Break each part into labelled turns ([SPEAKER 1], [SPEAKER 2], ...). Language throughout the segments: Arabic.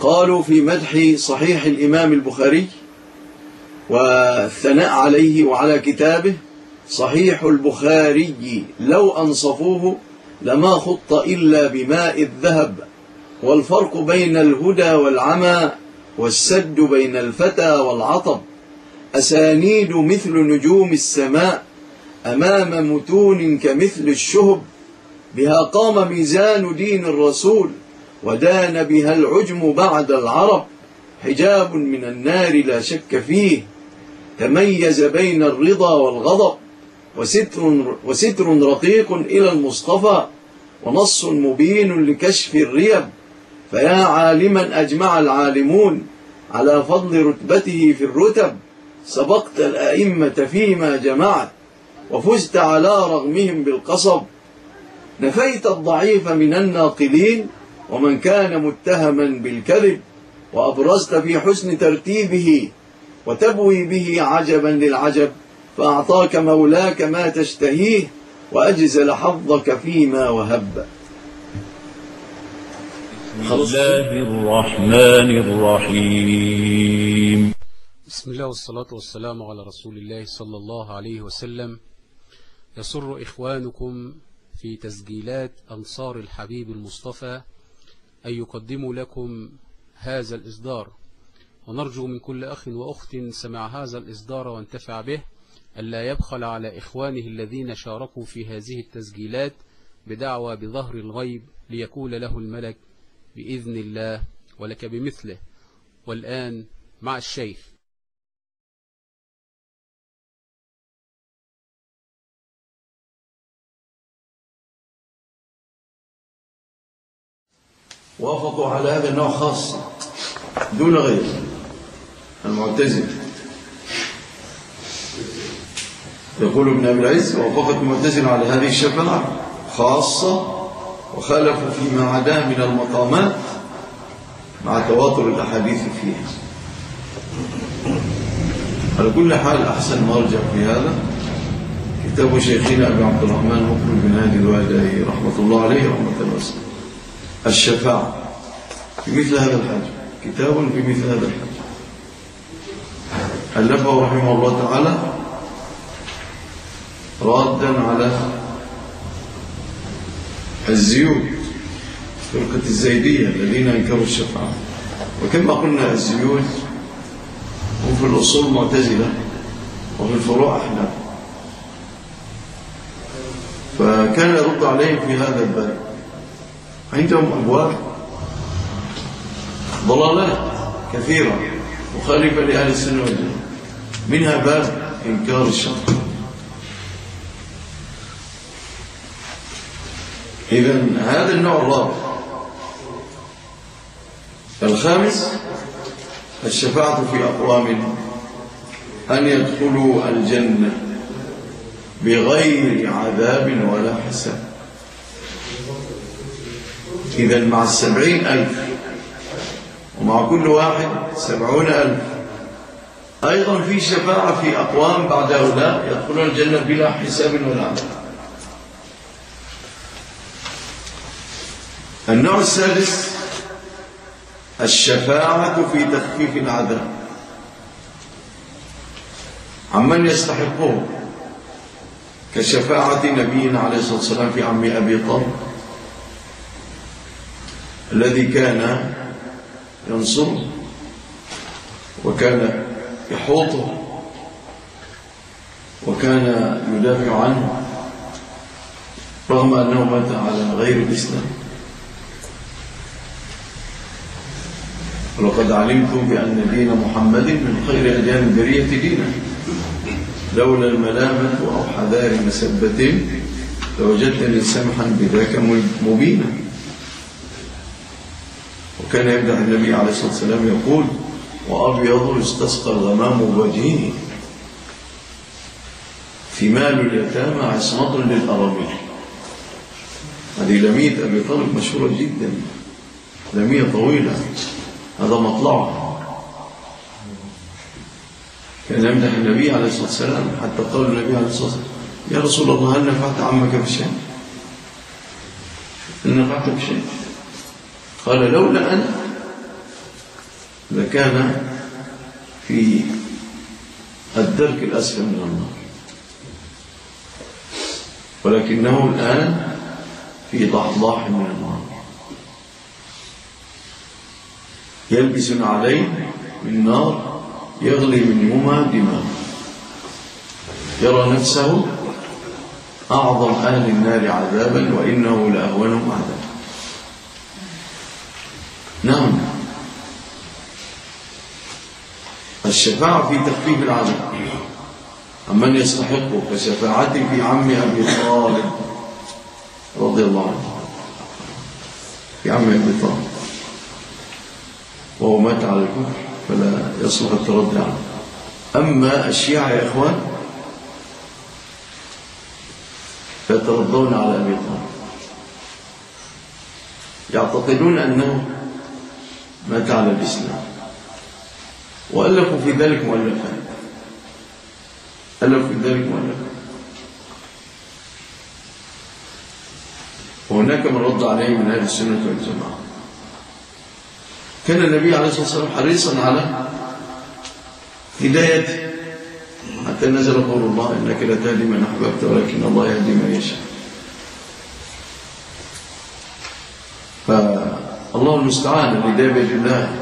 [SPEAKER 1] قالوا في مدح صحيح الإمام البخاري والثناء عليه وعلى كتابه: صحيح البخاري لو أنصفوه لما خط إلا بماء الذهب، والفرق بين الهدى والعمى والسد بين الفتى والعطب، أسانيد مثل نجوم السماء أمام متون كمثل الشهب، بها قام ميزان دين الرسول ودان بها العجم بعد العرب، حجاب من النار لا شك فيه تميز بين الرضا والغضب، وستر رقيق إلى المصطفى ونص مبين لكشف الريب، فيا عالما أجمع العالمون على فضل رتبته في الرتب، سبقت الأئمة فيما جمعت وفزت على رغمهم بالقصب، نفيت الضعيف من الناقلين ومن كان متهما بالكذب، وأبرزت في حسن ترتيبه وتبوي به عجبا للعجب، فأعطاك مولاك ما تشتهيه وأجزل حظك فيما وهب.
[SPEAKER 2] بسم الله الرحمن الرحيم.
[SPEAKER 3] بسم الله والصلاة والسلام على رسول الله صلى الله عليه وسلم. يسر إخوانكم في تسجيلات أنصار الحبيب المصطفى أن يقدموا لكم هذا الإصدار، ونرجو من كل أخ وأخت سمع هذا الإصدار وانتفع به ألا يبخل على إخوانه الذين شاركوا في هذه التسجيلات بدعوى بظهر الغيب ليقول له الملك بإذن الله ولك بمثله. والآن مع الشيخ.
[SPEAKER 1] وافقوا على هذا النوع خاص دون غيره، المعتزلة. يقول ابن أبي العز: وافقت المعتزلة على هذه الشفاعة خاصة، وخالفوا فيما عداه من المقامات مع تواتر الأحاديث فيها. على كل حال، أحسن مرجع في هذا كتاب شيخنا أبي عبد الرحمن مقبل بن هادي الوادعي رحمة الله عليه رحمة واسعة، الشفاعة في مثل هذا الحاجة، كتاب في مثل هذا الحاجة ألفه رحمه الله تعالى رادا على الزيود، فرقة الزيدية الذين انكروا الشفاعة. وكما قلنا الزيود هم في الأصول معتزلة وفي الفروع أحناف، فكان يرد عليهم في هذا الباب. عندهم أبواب ضلالات كثيرة مخالفة لأهل السنة والجماعة، منها باب إنكار الشفاعة. إذن هذا النوع الرابع. الخامس: الشفاعة في أقوام أن يدخلوا الجنة بغير عذاب ولا حساب. إذن مع 70,000 ومع كل واحد 70,000 أيضا في شفاعة في أقوام بعد هؤلاء يدخلون الجنة بلا حساب ولا عذاب. النوع السادس: الشفاعة في تخفيف العذاب عمن يستحقه، كشفاعة نبينا عليه الصلاة والسلام في عم أبي طالب الذي كان ينصره وكان يحوطه وكان يدافع عنه رغم أنه مات على غير الإسلام. ولقد علمت بأن دين محمد من خير أديان البرية دينا، لولا الملامة أو حذار مسبة لوجدتني سمحا بذاك مبينا. وكان يمدح النبي عليه الصلاة والسلام يقول: وأبيض يستسقى الغمام بوجهه، ثمال اليتامى عصمة للأرامل. هذه لمية أبي طالب مشهورة جدا، لمية طويلة، هذا مطلعها. كان يمدح النبي عليه الصلاة والسلام حتى قال النبي عليه الصلاة والسلام: يا رسول الله هل نفعت عمك بشيء؟ هل نفعت بشيء؟ قال: لولا أنا لكان في الدرك الأسفل من النار، ولكنه الآن في ضحضاح من النار، يلبس عليه من نار يغلي منهما دماغه، يرى نفسه أعظم أهل النار عذابا وإنه لأهونهم عذابا. نعم، الشفاعة في تخفيف العذاب عمن يستحقه، كشفاعتي في عم أبي طالب رضي الله عنه، في عم أبي طالب وهو مات على الكفر فلا يصلح التردي عنه. أما الشيعة يا إخوان فيترضون على أبي طالب، يعتقدون أنه مات على الإسلام، وألفوا في ذلك مؤلفات، وهناك من رد عليه من أهل السنة والجماعة. كان النبي عليه الصلاة والسلام حريصا على هدايته حتى نزل قول الله إنك لا تهدي من أحببت ولكن الله يهدي من يشاء. فالله المستعان، الهداية بيد الله.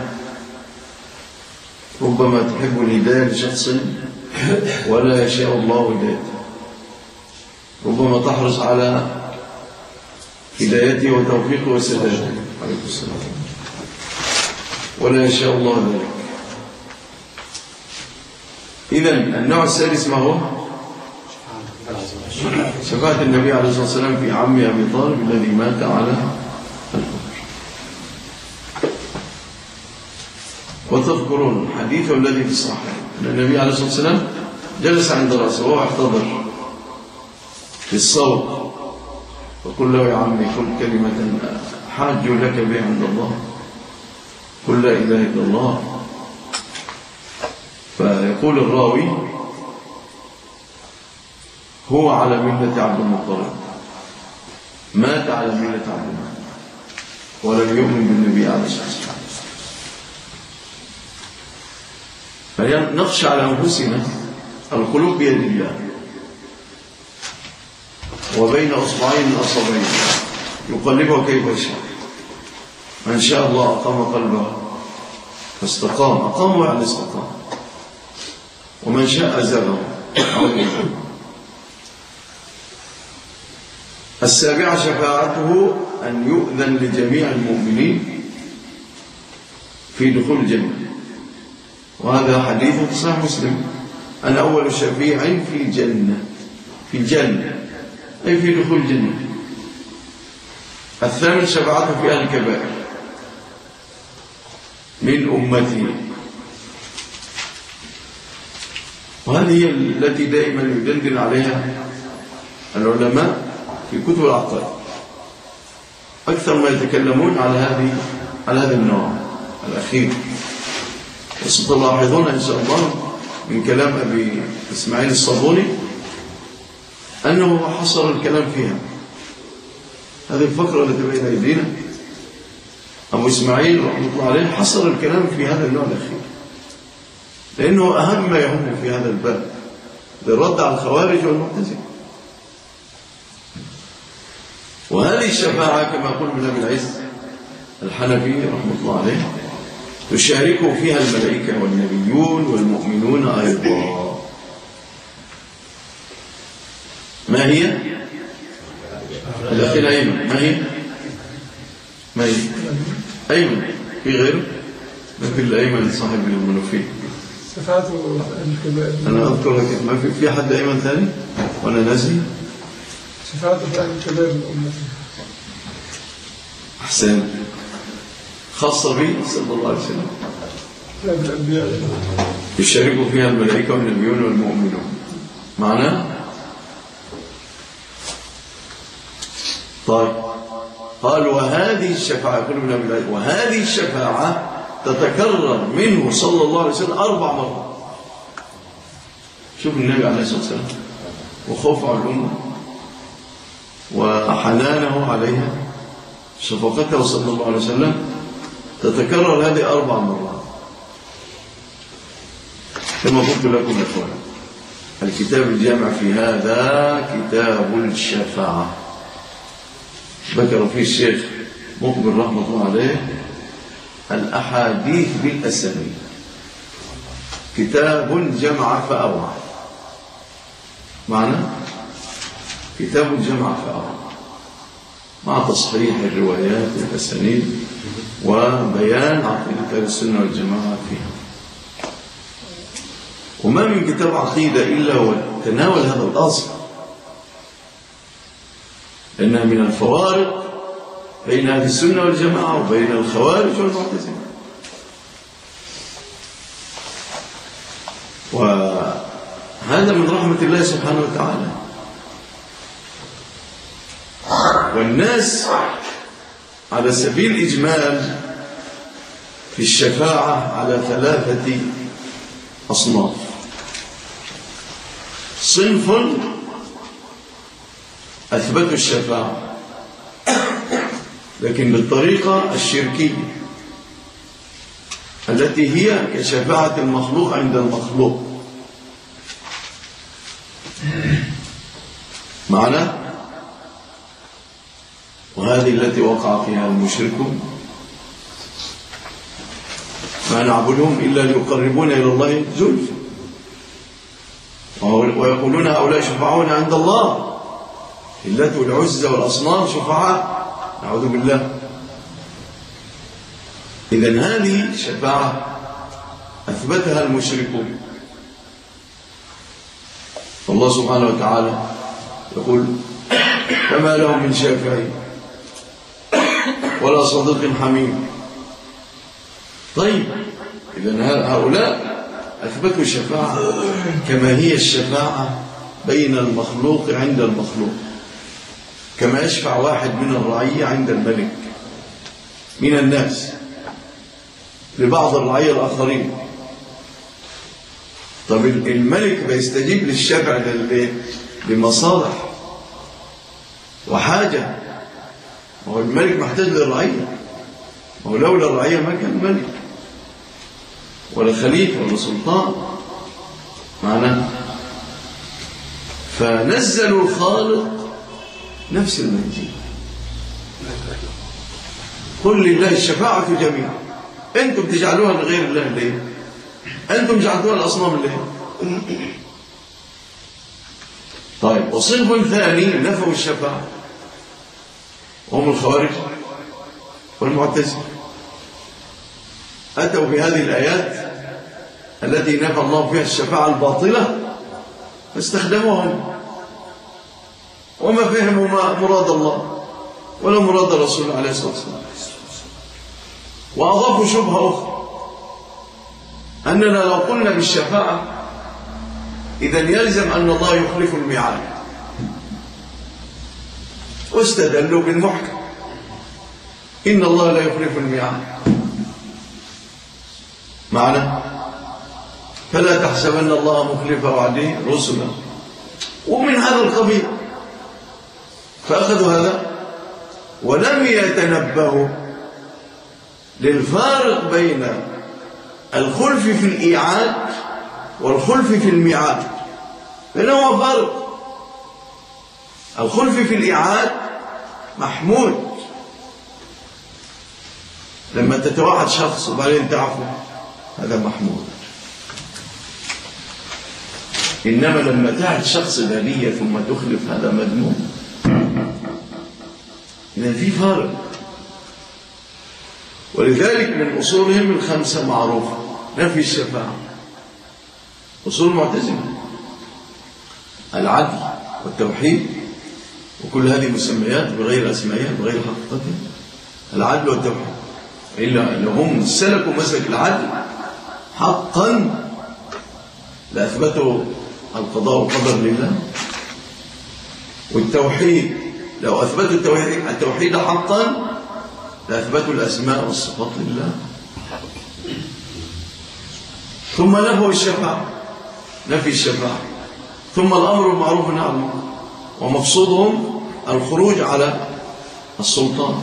[SPEAKER 1] ربما تحب الهداية لشخص ولا يشاء الله هدايته، ربما تحرص على هدايته وتوفيقه وسداده عليكم السلام ولا يشاء الله ذلك. إذن النوع السادس ما هو؟ شفاعة النبي عليه الصلاة والسلام في عم أبي طالب الذي مات على الكفر. وتذكرون الحديث الذي في الصحيح أن النبي عليه الصلاة والسلام جلس عند رأسه وهو احتضر في الصوت، وقل له يا عمي قل كلمة حاج لك بها عند الله، قل لا إله إلا الله. فيقول الراوي هو على ملة عبد المطلب، مات على ملة عبد المطلب ولم يؤمن بالنبي عليه الصلاة والسلام. فنخشى على أنفسنا، القلوب بيد الله وبين أصبعين من أصابعين يقلبه كيف يشاء. من شاء الله أقام قلبه فاستقام، أقامه يعني استقام، ومن شاء أزاغه. السابعة شفاعته أن يؤذن لجميع المؤمنين في دخول الجنة، وهذا حديث في صحيح مسلم: أنا أول شفيع في الجنة، في الجنة أي في دخول الجنة. الثامن شفاعته في أهل الكبائر من أمتي، وهذه هي التي دائما يدندن عليها العلماء في كتب العقائد، أكثر ما يتكلمون على هذا النوع الأخير. وستلاحظون إن شاء الله من كلام أبي إسماعيل الصابوني أنه حصر الكلام فيها. هذه الفقرة التي بين أيدينا أبو إسماعيل رحمه الله عليه حصر الكلام في هذا النوع الأخير، لأنه أهم ما يهم في هذا الباب للرد على الخوارج والمعتزلة. وهذه الشفاعة كما يقول ابن أبي العز الحنفي رحمه الله عليه تشاركه فيها الملائكة والنبيون والمؤمنون أيضا. ما هي؟ الأخير أيمن، ما هي؟ أيمن في غيره؟ ما في الأيمن صاحب المنوفي
[SPEAKER 4] صفات الكبائر.
[SPEAKER 1] أنا أذكر لك ما في حد أيمن ثاني وأنا ناسي.
[SPEAKER 4] صفات الكبائر من أمتي.
[SPEAKER 1] أحسن، خاصة به صلى الله عليه وسلم.
[SPEAKER 4] الأنبياء
[SPEAKER 1] يشارك فيها الملائكة والنبيون والمؤمنون. معناه طيب. قال وهذه الشفاعة، يقول ابن أبي العز وهذه الشفاعة تتكرر منه صلى الله عليه وسلم 4 مرات. شوف النبي عليه الصلاة والسلام وخوفه على الأمة وحنانه عليها، شفقته صلى الله عليه وسلم، تتكرر هذه 4 مرات. كما قلت لكم يا اخوان، الكتاب الجامع في هذا كتاب الشفاعة، ذكر فيه الشيخ مقبل رحمة الله عليه الأحاديث بالأسانيد، كتاب جمع فأوعى، معنى كتاب جمع فأوعى مع تصحيح الروايات والأسانيد وبيان عقيدة أهل السنة والجماعة فيها. وما من كتاب عقيدة إلا وتناول هذا الأصل، لأنها من الفوارق بين أهل السنة والجماعة وبين الخوارج والمعتزلة. وهذا من رحمة الله سبحانه وتعالى. والناس على سبيل الإجمال في الشفاعة على 3 أصناف. صنف أثبتوا الشفاعة لكن بالطريقة الشركية التي هي كشفاعة المخلوق عند المخلوق، معنى وهذه التي وقع فيها المشركون، ما نعبدهم إلا ليقربونا إلى الله زلفى، ويقولون هؤلاء شفعاؤنا عند الله، اللات والعزى والأصنام شفعاء، نعوذ بالله. إذن هذه شفاعة أثبتها المشركون. فالله سبحانه وتعالى يقول فما لهم من شافعين ولا صديق حميم. طيب إذن هؤلاء أثبتوا الشفاعة كما هي الشفاعة بين المخلوق عند المخلوق، كما يشفع واحد من الرعية عند الملك من الناس لبعض الرعية الآخرين. طب الملك بيستجيب للشفع لمصالح وحاجة، وهو الملك محتاج للرعية، ولولا الرعية ما كان ملك ولا خليفة ولا سلطان، معناه فنزلوا الخالق نفس المنزل. قل لله الشفاعة جميعا، أنتم تجعلوها لغير الله ليه؟ أنتم جعلتوها الأصنام ليه؟ طيب وصنف ثاني نفوا الشفاعة وهم الخوارج والمعتزلة، أتوا بهذه الآيات التي نفى الله فيها الشفاعة الباطلة فاستخدموهم وما فهموا مراد الله ولا مراد الرسول عليه الصلاة والسلام، وأضافوا شبهة أخرى أننا لو قلنا بالشفاعة إذن يلزم أن الله يخلف الميعاد، واستدلوا بالمحكم إن الله لا يخلف الميعاد، معنى فلا تحسبن الله مخلف وعده رسلا، ومن هذا القبيل. فأخذوا هذا ولم يتنبهوا للفارق بين الخلف في الإيعاد والخلف في الميعاد، بينهما فرق. الخلف في الإيعاد محمود لما تتوعد شخص وبعدين تعفو، هذا محمود. إنما لما تعد شخص بلية ثم تخلف، هذا مذموم. إذن في فارق. ولذلك من أصولهم 5 معروفة نفي الشفاعة. أصول المعتزلة العدل والتوحيد، وكل هذه مسميات بغير أسمائها بغير حقيقتها، العدل والتوحيد. إلا أنهم سلكوا مسلك العدل حقا لأثبتوا القضاء والقدر لله، والتوحيد لو أثبتوا التوحيد حقا لأثبتوا الأسماء والصفات لله. ثم نفوا الشفاعة، نفي الشفاعة، ثم الأمر بالمعروف والنهي عن المنكر، ومقصودهم الخروج على السلطان.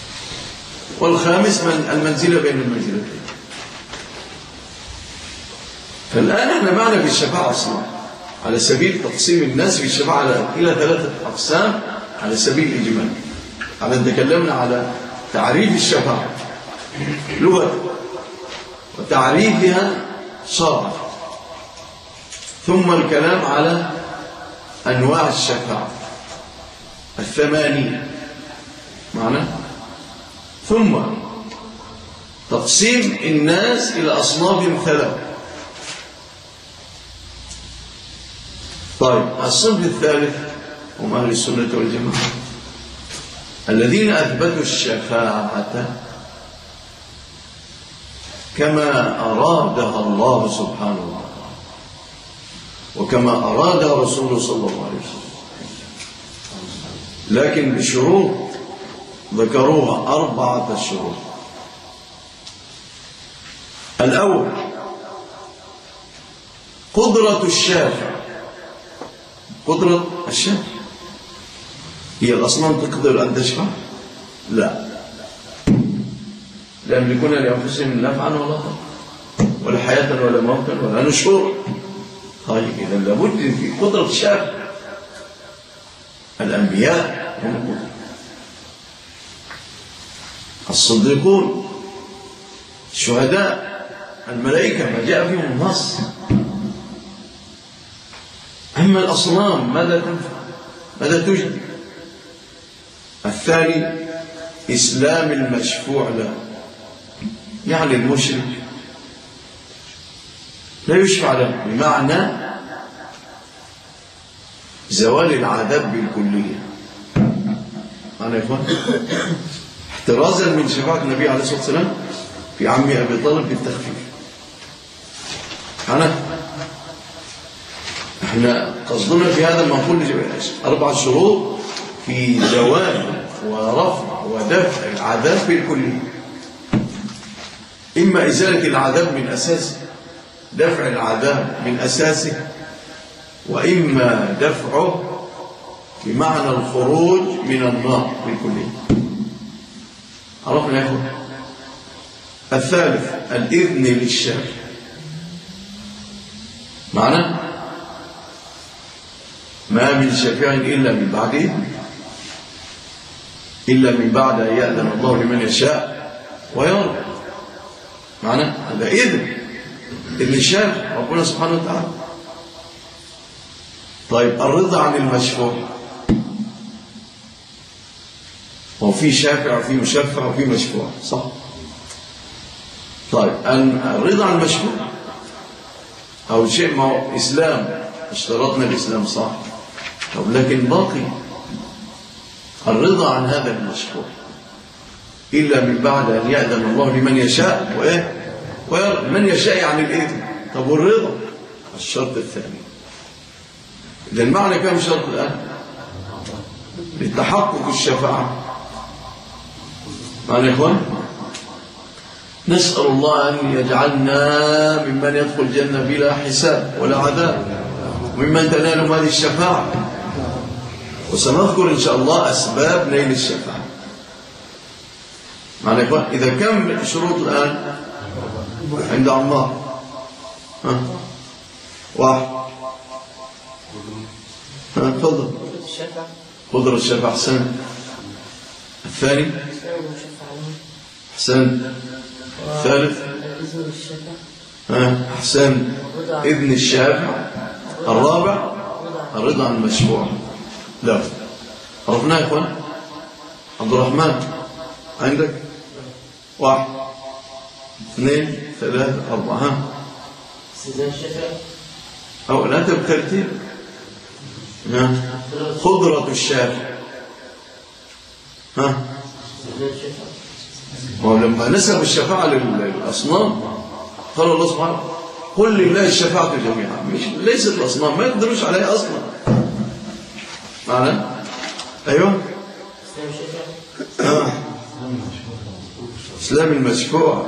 [SPEAKER 1] والخامس المنزلة بين المنزلتين. فالآن احنا معنا في الشفاعة أصلا على سبيل تقسيم الناس في الشفاعة إلى 3 أقسام على سبيل الإجمال. على أن تكلمنا على تعريف الشفاعة لغة وتعريفها شرعا، ثم الكلام على أنواع الشفاعة 8 معنا، ثم تقسيم الناس إلى أصناف 3. طيب الصنف الثالث هم أهل السنة والجماعة الذين أثبتوا الشفاعة كما أرادها الله سبحانه وتعالى وكما أراد رسوله صلى الله عليه وسلم، لكن بشروط ذكروها 4 شروط. الأول قدرة الشافع. قدرة الشافع هي الأصنام تقدر أن تشفع؟ لا يملكون لأنفسهم نفعا ولا ضرا ولا حياة ولا موتا ولا نشورا. طيب إذا لابد في قدرة الشافع. الأنبياء هم قدرة، الصديقون، الشهداء، الملائكة ما جاء فيهم النص. أما الأصنام ماذا تنفع؟ ماذا تجد؟ الثاني إسلام المشفوع له، يعني المشرك لا يشفع له، بمعنى زوال العذاب بالكلية. أنا يا إخوان احترازا من شفاعة النبي عليه الصلاة والسلام في عمي أبي طالب بالتخفيف. احنا قصدنا في هذا المقول 4 شروط في زوال ورفع ودفع العذاب بالكلية. إما إزالة العذاب من أساسه، دفع العذاب من أساسه، وإما دفعه بمعنى الخروج من النار بالكلية. عرفنا يا أخوان؟ الثالث الإذن للشافع. معنى ما من شفيع إلا من بعد إذن، إلا من بعد أن يأذن الله لمن يشاء ويرضى. معنى هذا إذن الشافع ربنا سبحانه وتعالى. طيب الرضا عن المشفوع، وفي شافع وفي مشفع وفي مشفوع، صح؟ طيب الرضا عن المشفوع أو شيء ما هو إسلام، اشترطنا الإسلام صح، طب لكن باقي الرضا عن هذا المشفوع إلا من بعد أن يأذن الله لمن يشاء من يشاء يعني الإذن. طب والرضا الشرط الثاني. إذا المعنى كم شرط الآن لتحقق الشفاعة؟ معنى يا إخوان نسأل الله أن يجعلنا ممن يدخل الجنة بلا حساب ولا عذاب، وممن تنالهم هذه الشفاعة. وسنذكر إن شاء الله أسباب نيل الشفاعة. معنى يا إخوان إذا كم الشروط الآن عند عمار؟ واحد. تفضل. قدرة الشفاعة. أحسن. الثاني أحسن. الثالث أحسن إذن الشافع. الرابع الرضا عن المشفوع. لا عرفناه يا إخوان؟ عبد الرحمن عندك؟ 1 2 3 4
[SPEAKER 5] استئذان الشافع
[SPEAKER 1] أو لا بالترتيب. قدرة الشافع.
[SPEAKER 5] استئذان الشافع.
[SPEAKER 1] ولما نسبوا الشفاعة للأصنام قال الله سبحانه قل لله الشفاعة جميعا، مش ليست الأصنام ما يقدروش عليها أصلا. معنى أيوه إسلام المشفوع.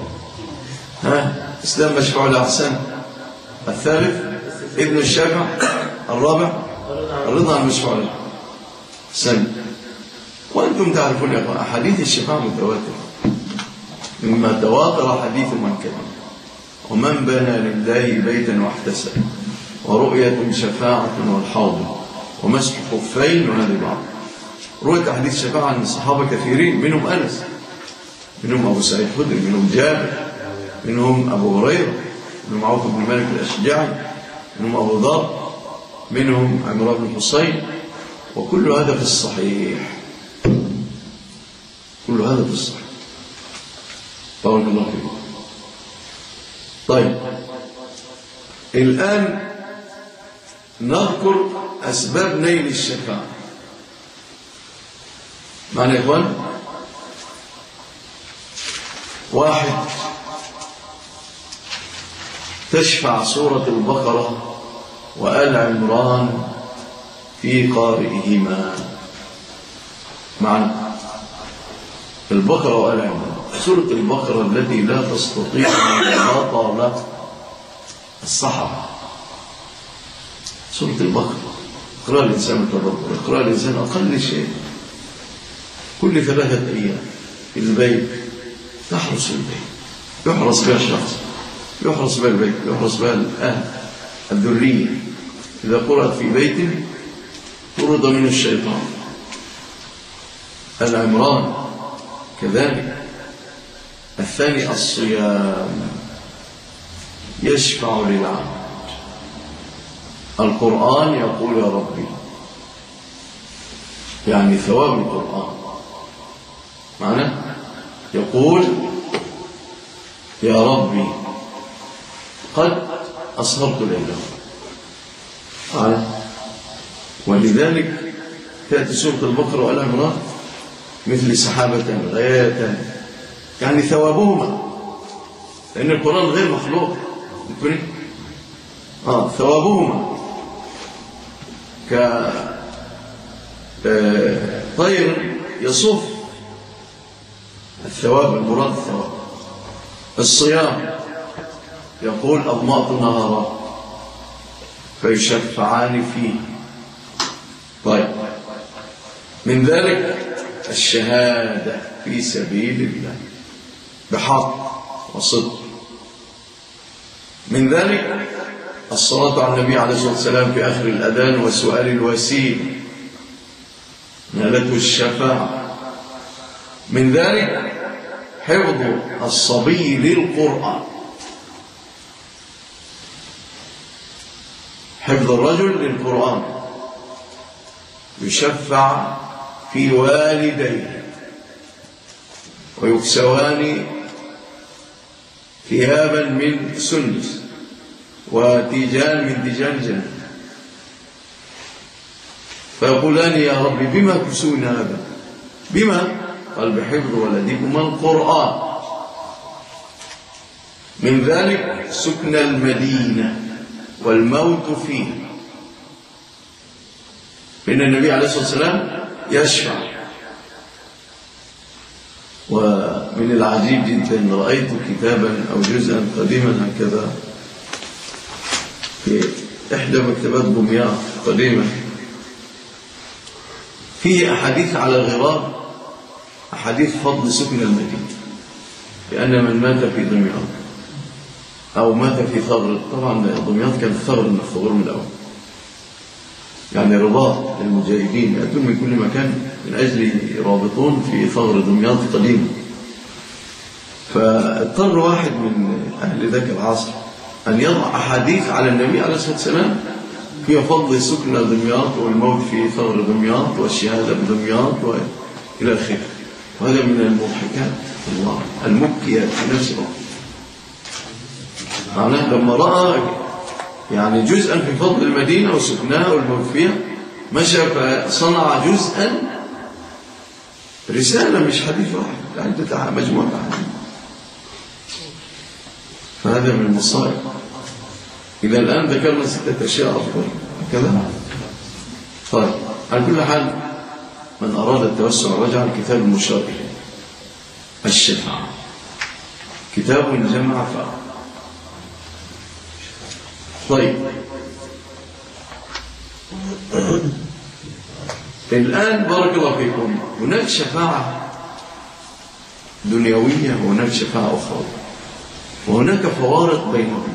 [SPEAKER 1] إسلام مشفوع الأحسن. الثالث ابن الشافع. الرابع الرضا عن المشفوع الأحسن. وأنتم تعرفون يا أخوان أحاديث الشفاعة متواترة، مما تواتر حديث من كذب. ومن بنى لله بيتا واحتسب، ورؤية شفاعة والحوض، ومسح خفين، وهذه بعض. رؤية حديث شفاعة عن الصحابة كثيرين، منهم أنس، منهم أبو سعيد الخدري، منهم جابر، منهم أبو هريرة، منهم عوف بن مالك الأشجعي، منهم أبو ذر، منهم عمران بن حسين. وكل هذا في الصحيح، كل هذا في الصحيح. بارك الله فيكم. طيب، الآن نذكر أسباب نيل الشفاعة. معنى يا إخوان، واحد، تشفع سورة البقرة وآل عمران في قارئهما. معنى البقرة وآل عمران، سورة البقرة التي لا تستطيع أن تطال الصحراء، سورة البقرة يقرأ الإنسان التدبر، يقرأ الإنسان أقل شيء كل 3 أيام في البيت، تحرس البيت، يحرس بها الشخص، يحرس بها البيت، يحرس بها الأهل، الذرية. إذا قرأت في بيت طرد من الشيطان. العمران كذلك. الثاني الصيام، يشفع للعبد. القرآن يقول يا ربي، يعني ثواب القرآن، معنى يقول يا ربي قد أسهرت ليله. ولذلك تأتي سورة البقرة وآل عمران مثل سحابة غياتان، يعني ثوابهما، لأن القرآن غير مخلوق، ثوابهما كطير يصف، الثواب المراد الثواب. الصيام يقول أضمأت نهارا فيشفعان فيه. طيب، من ذلك الشهادة في سبيل الله بحق وصدق. من ذلك الصلاة على النبي عليه الصلاة والسلام في آخر الأذان وسؤال الوسيل، نالته الشفاعة. من ذلك حفظ الصبي للقرآن، حفظ الرجل للقرآن، يشفع في والديه ويكسوان ثيابا من سندس وتيجان من تيجان الجنة، فيقولان يا ربي بما كسونا هذا؟ بما؟ قال بحفظ ولدكما القرآن. من ذلك سكن المدينة والموت فيه، فإن النبي عليه الصلاة والسلام يشفع. ومن العجيب جدا، رأيت كتابا أو جزءا قديما هكذا في إحدى مكتبات دمياط قديما، فيه أحاديث على غرار أحاديث فضل سكن المدينة، لأن من مات في دمياط أو مات في ثغر، طبعا دمياط كان ثغر من الثغور من الأول، يعني رباط المجاهدين يأتون من كل مكان من أجل رابطون في ثغر دمياط قديما. فاضطر واحد من أهل ذاك العصر أن يضع أحاديث على النبي عليه الصلاة والسلام فيها فضل سكن دمياط والموت في ثغر دمياط والشهادة بدمياط وإلى آخره. وهذا من المضحكات الله المبكيات في نفس الوقت. معناه لما رأى يعني جزءا في فضل المدينة وسكنها والموت فيها، مشى فصنع جزءا، رسالة مش حديث واحد، عدة مجموعة حديث. فهذا من المصائب. إذا الآن ذكرنا 6 أشياء أفضل هكذا. طيب، على كل حال من أراد التوسع رجع الكتاب المشار إليه الشفاعة، كتاب جمع فاء. طيب، الآن بارك الله فيكم، هناك شفاعة دنيوية وهناك شفاعة أخرى. وهناك فوارق بينهم،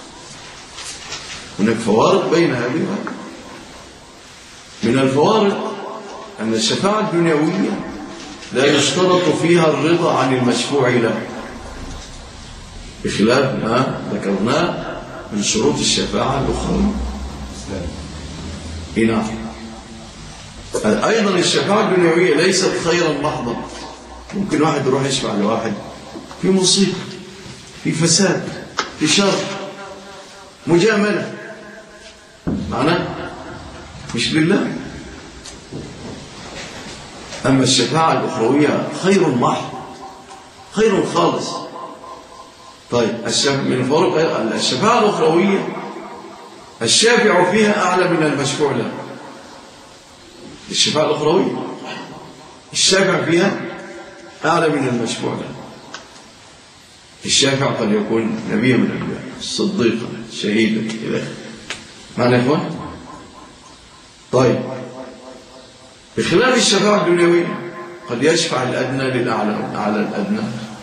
[SPEAKER 1] هناك فوارق بين هذه وهذه. من الفوارق أن الشفاعة الدنيوية لا يشترط فيها الرضا عن المشفوع له، بخلاف ما ذكرناه من شروط الشفاعة الأخرى. نعم. أيضا الشفاعة الدنيوية ليست خيرا محضا. ممكن واحد يروح يشفع لواحد في مصيبة، في فساد، في شر، مجاملة، معناه مش لله. أما الشفاعة الأخروية خير محض، خير خالص. طيب من فرق الشفاعة الأخروية الشافع فيها أعلى من المشفوع له. الشفاعة الأخروية الشافع فيها أعلى من المشفوع له. الشافع قد يكون نبيا من الأنبياء، صديقا، شهيدا، إلى آخره. معنى يا إخوان؟ طيب بخلاف الشفاعة الدنيوية قد يشفع الأدنى للأعلى والأعلى الأدنى.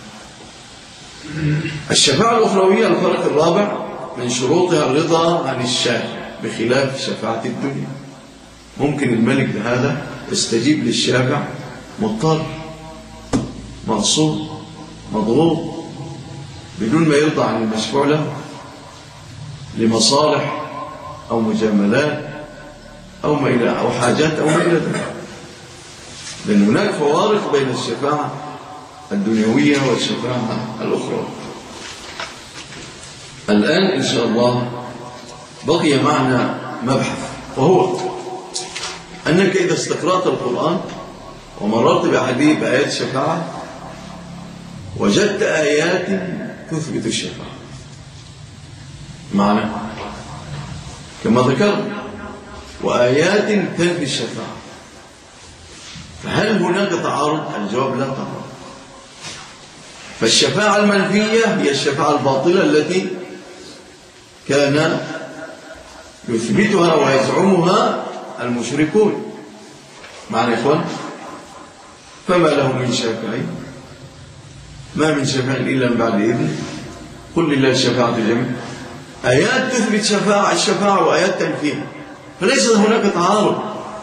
[SPEAKER 1] الشفاعة الأخروية الفرق الرابع من شروطها الرضا عن الشافع، بخلاف شفاعة الدنيا. ممكن الملك هذا يستجيب للشافع مضطر، مغصوب، مضغوط، بدون ما يرضى عن المشفوع له لمصالح أو مجاملات أو حاجات أو ما إلى ذلك. لأن هناك فوارق بين الشفاعة الدنيوية والشفاعة الأخرى. الآن إن شاء الله بقي معنا مبحث، وهو أنك إذا استقرأت القرآن ومررت بآيات الشفاعة وجدت آيات تثبت الشفاعة، معنى كما ذكرنا، وآيات تنفي الشفاعة، فهل هناك تعارض؟ الجواب لا تعارض. فالشفاعة المنفية هي الشفاعة الباطلة التي كان يثبتها ويزعمها المشركون. معنى يا إخوان؟ فما له من شافعين، ما من شفاع إلا من بعد إذن، قل لله الشفاعة جميعا. آيات تثبت الشفاعة وآيات تنفيها، فليس هناك تعارض.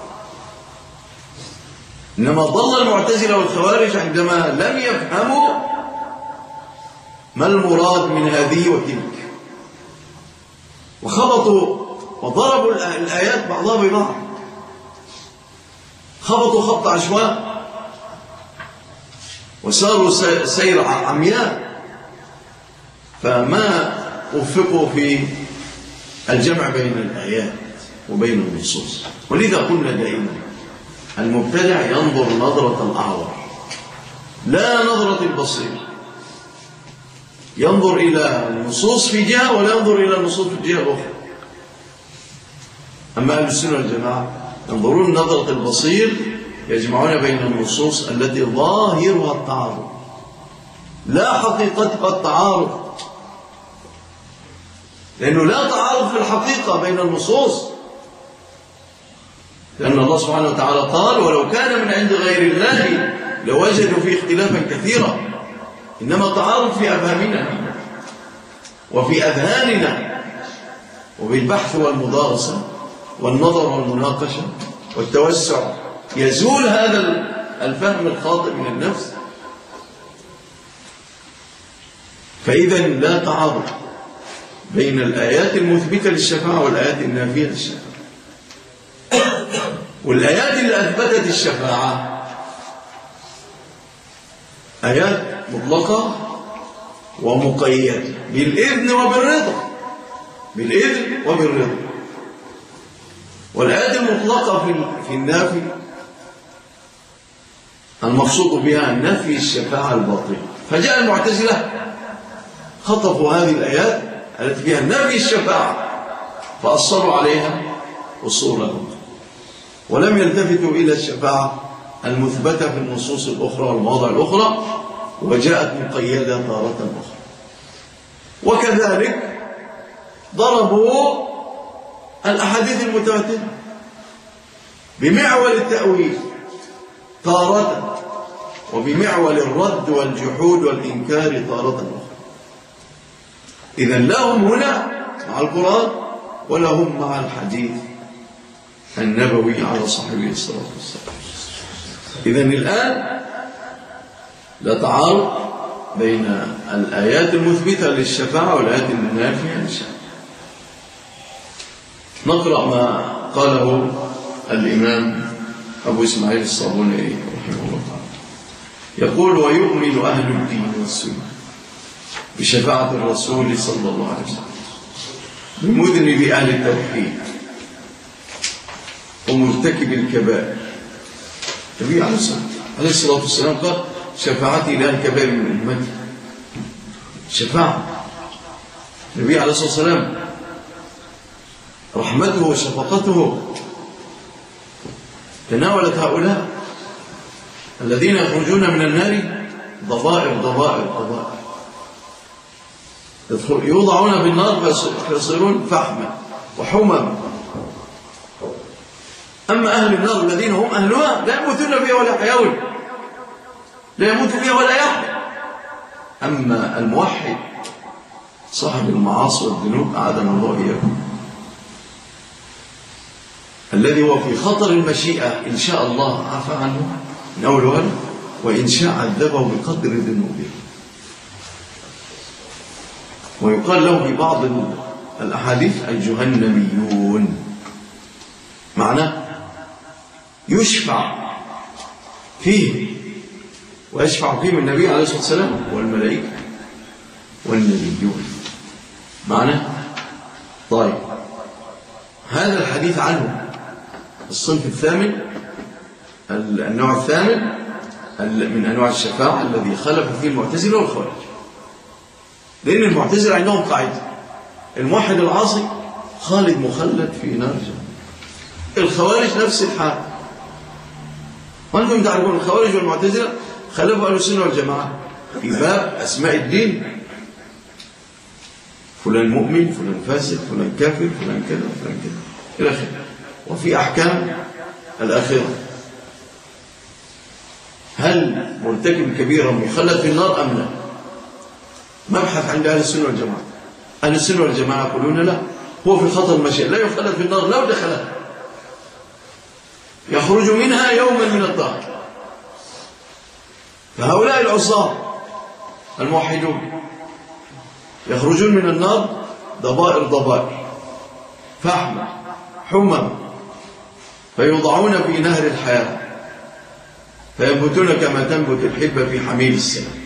[SPEAKER 1] إنما ضل المعتزلة والخوارج عندما لم يفهموا ما المراد من هذه وتلك، وخبطوا وضربوا الآيات بعضها ببعض، خبطوا خبط عشواء وصاروا سير عمياء، فما وفقوا في الجمع بين الآيات وبين النصوص. ولذا قلنا دائما المبتدع ينظر نظرة الأعور لا نظرة البصير، ينظر إلى النصوص في جهة ولا ينظر إلى النصوص في الجهة الأخرى. أما أهل السنة والجماعة ينظرون نظرة البصير، يجمعون بين النصوص التي ظاهرها التعارض لا حقيقتها التعارض، لأنه لا تعارض في الحقيقة بين النصوص، لأن الله سبحانه وتعالى قال ولو كان من عند غير الله لوجدوا فيه اختلافا كثيرا. إنما تعارض في أفهامنا وفي أذهاننا، وبالبحث والمدارسة والنظر والمناقشة والتوسع يزول هذا الفهم الخاطئ من النفس. فإذا لا تعارض بين الآيات المثبتة للشفاعة والآيات النافية للشفاعة. والآيات اللي أثبتت الشفاعة آيات مطلقة ومقيدة بالإذن وبالرضا، بالإذن وبالرضا. والآيات المطلقة في النافي المقصود بها نفي الشفاعة الباطلة، فجاء المعتزلة خطفوا هذه الآيات التي فيها نفي الشفاعة فأصروا عليها أصولهم، ولم يلتفتوا إلى الشفاعة المثبتة في النصوص الأخرى والمواضع الأخرى، وجاءت مقيدة تارة أخرى. وكذلك ضربوا الأحاديث المتواترة بمعول التأويل تارة، وبمعول الرد والجحود والإنكار تارة أخرى. إذا لا هم هنا مع القرآن ولا هم مع الحديث النبوي على صاحبه الصلاة والسلام. إذا الآن لا تعارض بين الآيات المثبتة للشفاعة والآيات النافية للشفاعة. نقرأ ما قاله الإمام أبو إسماعيل الصابوني رحمه الله تعالى. يقول: ويؤمن أهل الدين والسنة بشفاعة الرسول صلى الله عليه وسلم بمذنب أهل التوحيد ومرتكب الكبائر. النبي عليه الصلاة والسلام قال: شفاعتي لأهل الكبائر من أمتي. شفاعة النبي عليه الصلاة والسلام رحمته وشفقته تناولت هؤلاء الذين يخرجون من النار ضبائر ضبائر ضبائر، يوضعون في النار فيصيرون فحما وحمما. أما أهل النار الذين هم أهلها لا يموتون فيها ولا يحيون، لا يموت فيها ولا يحيا. أما الموحد صاحب المعاصي والذنوب أعاذنا الله إياكم، الذي هو في خطر المشيئة، إن شاء الله عفى عنه من أول وهله، وإن شاء عذبه بقدر ذنوبه. ويقال له في بعض الأحاديث الجهنميون، معناه يشفع فيه ويشفع فيهم النبي عليه الصلاة والسلام والملائكة والنبيون. معناه طيب، هذا الحديث عنه الصنف الثامن، النوع الثامن من أنواع الشفاعة الذي خلف فيه المعتزلة والخوارج. لأن المعتزلة عندهم قاعدة: الموحد العاصي خالد مخلد في نار جهنم. الخوارج نفس الحال. وأنتم تعرفون الخوارج والمعتزلة خلفوا أهل السنة والجماعة في باب أسماء الدين: فلان مؤمن، فلان فاسق، فلان كافر، فلان كذا، فلان كذا إلى آخره. وفي أحكام الآخرة: هل مرتكب كبيرة مخلد في النار أم لا؟ مبحث عند أهل السنة والجماعة. أهل السنة والجماعة يقولون لا، هو في خطر المشيئة، لا يخلد في النار لو دخلها، يخرج منها يوما من الدهر. فهؤلاء العصاة الموحدون يخرجون من النار ضبائر ضبائر، فحمة حمم، فيوضعون في نهر الحياة فينبتون كما تنبت الحبة في حميل السماء.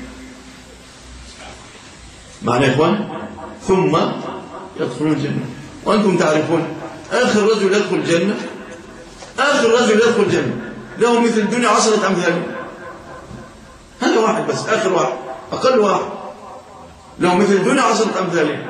[SPEAKER 1] معنى يا إخوان؟ ثم يدخلون الجنة. وأنتم تعرفون آخر رجل يدخل الجنة، آخر رجل يدخل الجنة له مثل الدنيا 10 أمثال. هذا واحد بس، آخر واحد، أقل واحد له مثل الدنيا 10 أمثال.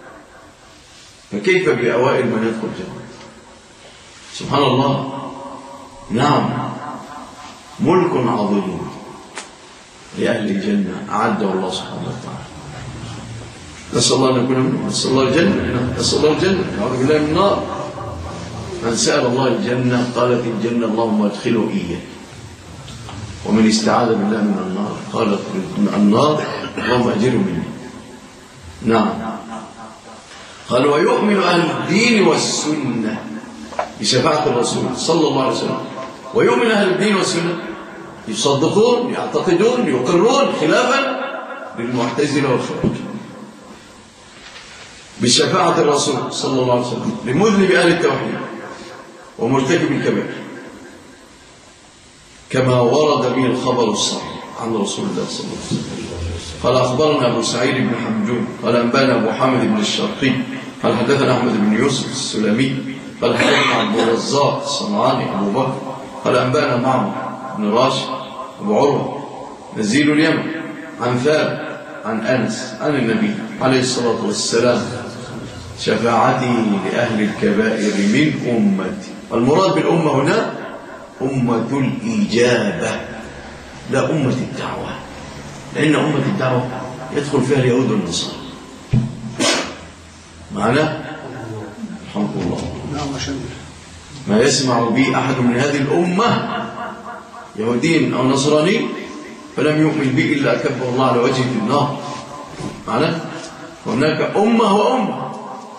[SPEAKER 1] فكيف بأوائل من يدخل الجنة؟ سبحان الله. نعم، ملك عظيم لأهل الجنة أعده الله سبحانه وتعالى. نسأل الله أن نكون منه، نسأل الله الجنة، نسأل الله الجنة، نعوذ بالله من النار. من سأل الله الجنة قالت الجنة اللهم ادخله إياه، ومن استعاذ بالله من النار قالت النار اللهم أجره مني. نعم. قال: ويؤمن أهل الدين والسنة بشفاعة الرسول صلى الله عليه وسلم. ويؤمن أهل الدين والسنة يصدقون، يعتقدون، يقرون، خلافا للمعتزلة والخوارج، بشفاعة الرسول صلى الله عليه وسلم لمذنب أهل التوحيد ومرتكب الكبائر، كما ورد به الخبر الصحيح عن رسول الله صلى الله عليه وسلم. قال: أخبرنا أبو سعيد بن حمدون قال أنبانا أبو حامد بن الشرقي قال حدثنا أحمد بن يوسف السلمي قال حدثنا عبد الرزاق الصنعاني أبو بكر قال أنبانا معمر بن راشد أبو عروة نزيل اليمن عن ثابت عن أنس عن النبي عليه الصلاة والسلام: شفاعتي لأهل الكبائر من أمتي. المراد بالأمة هنا أمة الإجابة، لا أمة الدعوة، لأن أمة الدعوة يدخل فيها اليهود والنصارى. معنا؟ الحمد لله. ما يسمع به أحد من هذه الأمة يهودي أو نصراني فلم يؤمن به إلا أكبه الله على وجهه في النار. معنا؟ هناك أمة وأمة.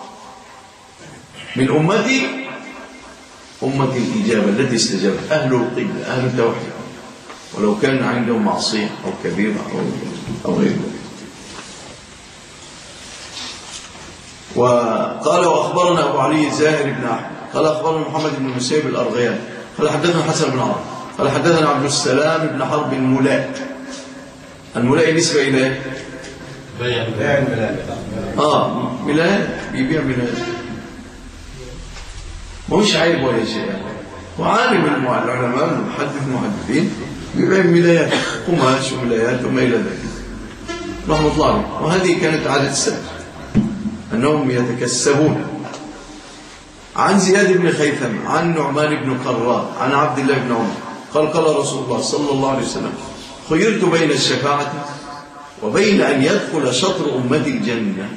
[SPEAKER 1] من أمتي أمة الإجابة التي استجابت، أهل القبلة أهل التوحيد، ولو كان عندهم معصية أو كبيرة أو غير ذلك. وقال وأخبرنا أبو علي الزاهر بن أحمد قال أخبرنا محمد بن المسيب الأرغيان قال حدثنا حسن بن عمرو قال حدثنا عبد السلام بن حرب الملاء. الملاء نسبة إلى إيه؟ ملاء بيبيع ملاء، مش عيب ولا شيء. وعالم العلماء المحدثين بيبيع ملايات قماش وملايات وما إلى ذلك رحمة الله عليه. وهذه كانت عادة السلف أنهم يتكسبون. عن زياد بن خيثم عن نعمان بن قرار عن عبد الله بن عمر قال قال رسول الله صلى الله عليه وسلم خيرت بين الشفاعة وبين أن يدخل شطر أمتي الجنة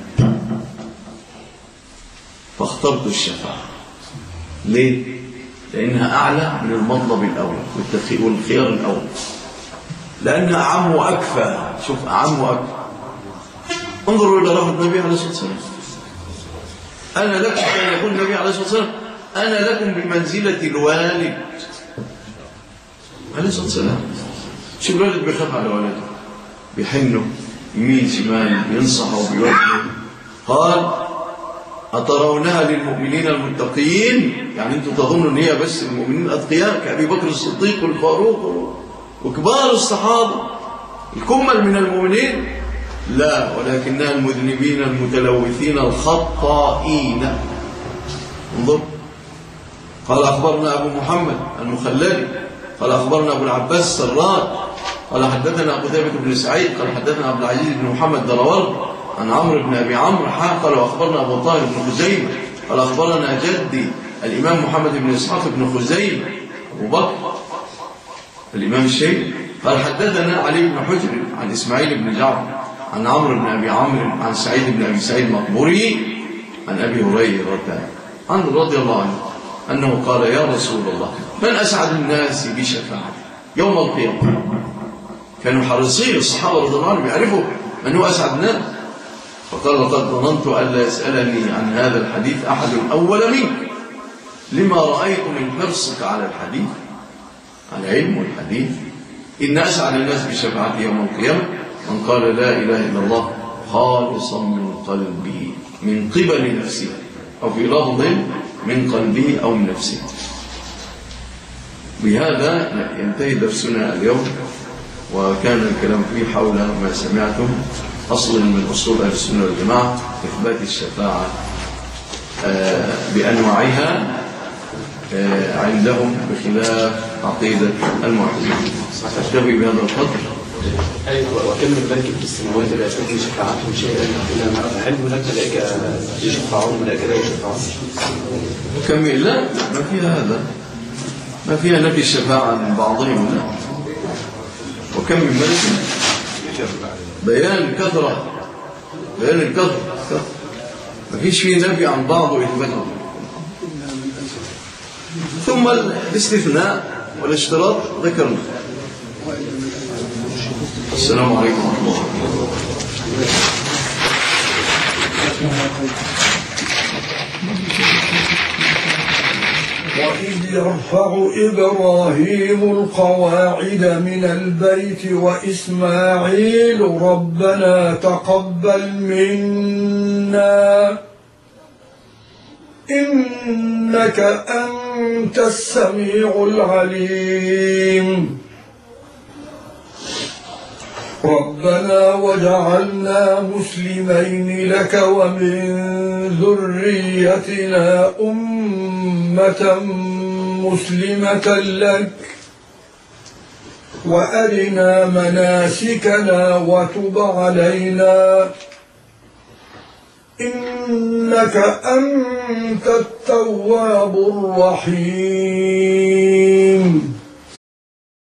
[SPEAKER 1] فاخترت الشفاعة. ليه؟ لأنها أعلى من المطلب الأول والخيار الأول، لأنها أعم وأكفى. شوف، أعم وأكفى. انظروا إلى رحمة النبي عليه الصلاة والسلام. أنا لكم، كان يقول النبي عليه الصلاة والسلام أنا لكم بمنزلة الوالد عليه الصلاة والسلام. شوف الوالد بيخاف على ولده، بيحنه يمين شمال، بينصحه وبيوجهه. قال أترونها للمؤمنين المتقين؟ يعني أنتم تظنوا أن هي بس المؤمنين الأتقياء كأبي بكر الصديق والفاروق وكبار الصحابة الكمل من المؤمنين؟ لا، ولكنها المذنبين المتلوثين الخطائين. انظر. قال أخبرنا أبو محمد المخلدي قال أخبرنا أبو العباس السراج قال حدثنا قتيبة بن سعيد قال حدثنا عبد العزيز بن محمد دروارد عن عمرو بن أبي عمرو قال وأخبرنا أبو طاهر بن خزيمة قال أخبرنا جدي الإمام محمد بن إسحاق بن خزيمة أبو بكر الإمام الشيخ قال حدثنا علي بن حجر عن إسماعيل بن جعفر عن عمرو بن أبي عمرو عن سعيد بن أبي سعيد المقبوري عن أبي هريرة عنه رضي الله عنه أنه قال يا رسول الله من أسعد الناس بشفاعة يوم القيامة؟ كانوا حريصين الصحابة رضي الله عنهم يعرفوا أنه أسعد الناس. فقال لقد ظننت ألا يسألني عن هذا الحديث أحد أول منك لما رأيت من حرصك على الحديث، على علم الحديث. إن أسعد الناس بشفاعة يوم القيامة من قال لا إله إلا الله خالصا من قلبه من قبل نفسه، أو في لفظ من قلبه أو من نفسه. بهذا ينتهي درسنا اليوم، وكان الكلام فيه حول ما سمعتم أصل من أصول أهل السنة والجماعة إثبات الشفاعة بأنواعها عندهم بخلاف عقيدة المعتزلة. أكتفي بهذا القدر.
[SPEAKER 6] وكم من ملك في السماوات لا يستطيع شفاعتهم شيئا إلا ما هل هناك ملائكة يشفعون ملائكة لا يشفعون؟
[SPEAKER 1] وكم لا ما فيها هذا، ما فيها نفي الشفاعة من بعضهم. لا. وكم من ملك بيان كثرة، بيان الكثرة، ما فيش فيه نفي عن بعض وإثباته. ثم الاستثناء والاشتراط ذكرنا. السلام عليكم ورحمة الله
[SPEAKER 7] وإذ يرفع إبراهيم القواعد من البيت وإسماعيل ربنا تقبل منا إنك أنت السميع العليم ربنا وجعلنا مسلمين لك ومن ذريتنا أمة مسلمة لك وأرنا مناسكنا وتب علينا إنك أنت التواب الرحيم